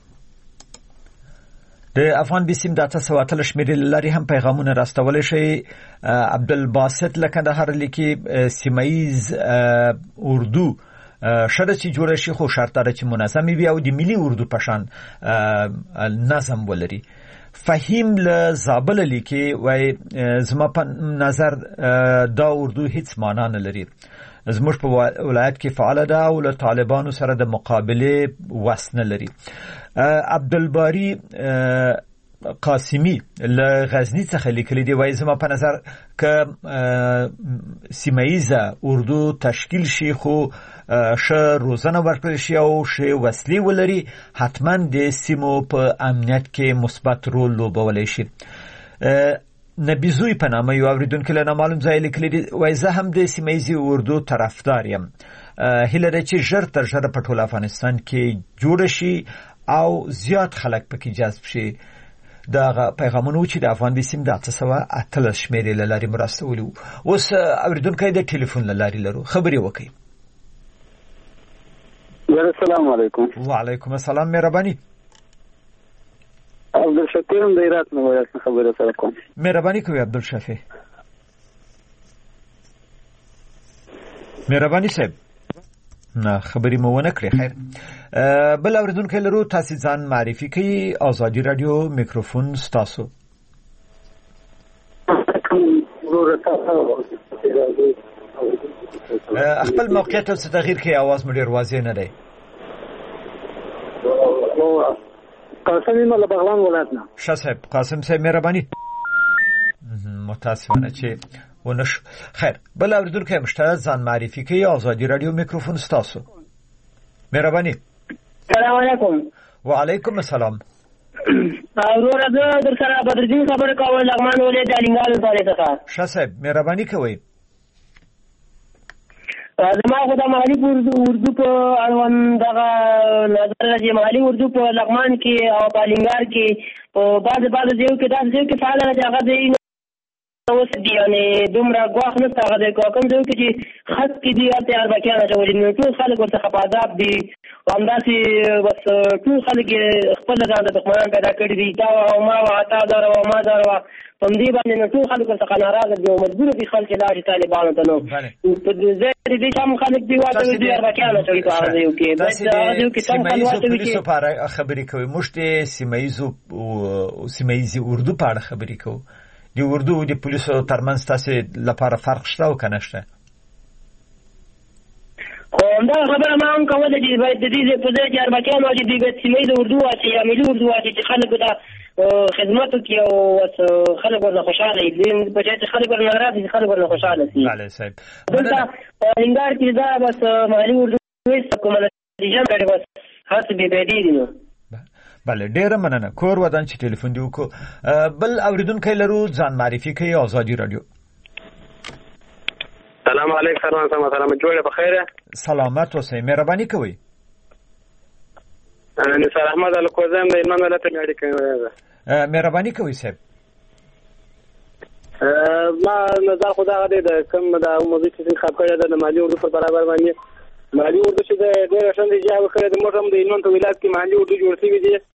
Speaker 3: د افغان بسیم داتا سواتل شمیرې لري هم پیغامونه راستول شي عبدالباسط لکندهار لیکي سیمایز اردو شرط چې جوړ شي خو شرط لري چې منظم وي او د ملي اردو پشان نظم ولري فهیم له زابل لیکي وای زما په نظر دا اردو هیڅ معنا نه لري زموږ په ولایت کې فعال ده او له طالبانو سره د مقابله وسنه لري عبدالباری قاسمی له غزنی څخه لیکلي دی وای زما په نظر ک سیمایزه اردو تشکیل شي خو ش روزنه ورکړل شي او ش وسلې ولري حتما د سیمو په امنیت کې مثبت رول لوبولای شي نبیزوی په نامه یو اوریدونکو له معلوم ځای لیکلي دی وای زه هم د سیمایزي اردو طرفدار یم هیله ده چې ژر تر ژره په ټول افغانستان کې جوړ شي او زیات خلک پکې جذب شي دا پیغامونه چې د افغان بسیم د تاسو اتل شمیرې لاري مرستولو اوس اوریدونکو د ټلیفون لاري لرو خبري وکي
Speaker 14: السلام علیکم
Speaker 3: وعلیکم السلام مهرباني
Speaker 14: عبدالشکر د ایرات نو وایي خبره سره کوم
Speaker 3: مهرباني کوي عبدالشفیع مهرباني صاحب نه خبري مو ونه کړی خیر بل اوریدونکو لرو تاسو ځان معرفي کوي آزادي رادیو میکروفون ستاسو خپل موقعیت او تغییر کې आवाज مې ډیر واضح نه دی
Speaker 14: قاسم مله بغلان ولایت نه
Speaker 3: شاسب قاسم صاحب مهرباني متاسفانه چې ونش خیر بل اوریدونکو مشتاق ځان معرفي کوي آزادي رادیو میکروفون ستاسو مهرباني
Speaker 21: السلام علیکم
Speaker 3: وعلیکم السلام
Speaker 21: اورور د در سره بدرجین خبر کول لغمان ولې د لنګال ځای ته
Speaker 3: شاسب مهرباني کوي
Speaker 21: زما خو د مالی اردو په اړوند دغه نظر راځي مالی اردو په لغمان کې او په لنګار کې په بعض بعض ځایو کې دا ځایو کې فعال راځي هغه دی اوس دی یعنی دومره غواخ نه هغه د کوم ځایو کې چې خاص کې دی ته اربکیان راځي نو ټول خلک ورته خپاداب دي همداسې بس ټول خلک خپل ځان د دښمنان پیدا کړی دي دا او ما وعطا دار او ما دار هم دی باندې نو ټول خلک څخه ناراضه دي او مجبور دي خلک لاري طالبانو ته نو په دې دې چې هم خلک دی واته دي اربکیان راځي په هغه یو کې بس هغه یو کې څنګه واته دي
Speaker 3: چې خبرې کوي مشته سیمایزو او سیمایزي اردو په اړه خبرې کوي د اردو د پولیسو ترمنځ تاسو لپاره فرق شته او کنه شته
Speaker 21: خو دا خبره ما هم کوله چې باید د دې په ځای چې اربکیان واجب دي چې سیمایي اردو واچي یا ملي اردو واچي چې خلک دا خدماتو کې او خلک ورته خوشاله دي په ځای چې خلک ورته ناراضي خلک ورته خوشاله دي
Speaker 3: بله صاحب
Speaker 21: دا انګار کې دا بس ملي اردو وایي کومه نتیجه کړي بس هڅه به دی نو
Speaker 3: بله ډیره مننه کور ودان چې ټلیفون دی وکړو بل اوریدونکو لرو ځان معرفي کوي آزادي رادیو
Speaker 22: سلام علیکم سلام سلام جوړه بخیره
Speaker 3: سلامت اوسئ مهرباني کوي
Speaker 22: نثار احمد الکوزم د ایمان ولایت میاړي کوي
Speaker 3: مهرباني کوي صاحب
Speaker 22: ما نظر خدا غدي د کوم د موضوع چې خبره ده د مالی اردو پر برابر باندې مالی اردو چې د ډېر شان دی جواب کړی د موټم د ایمان په ولایت کې مالی اردو جوړ شوی دی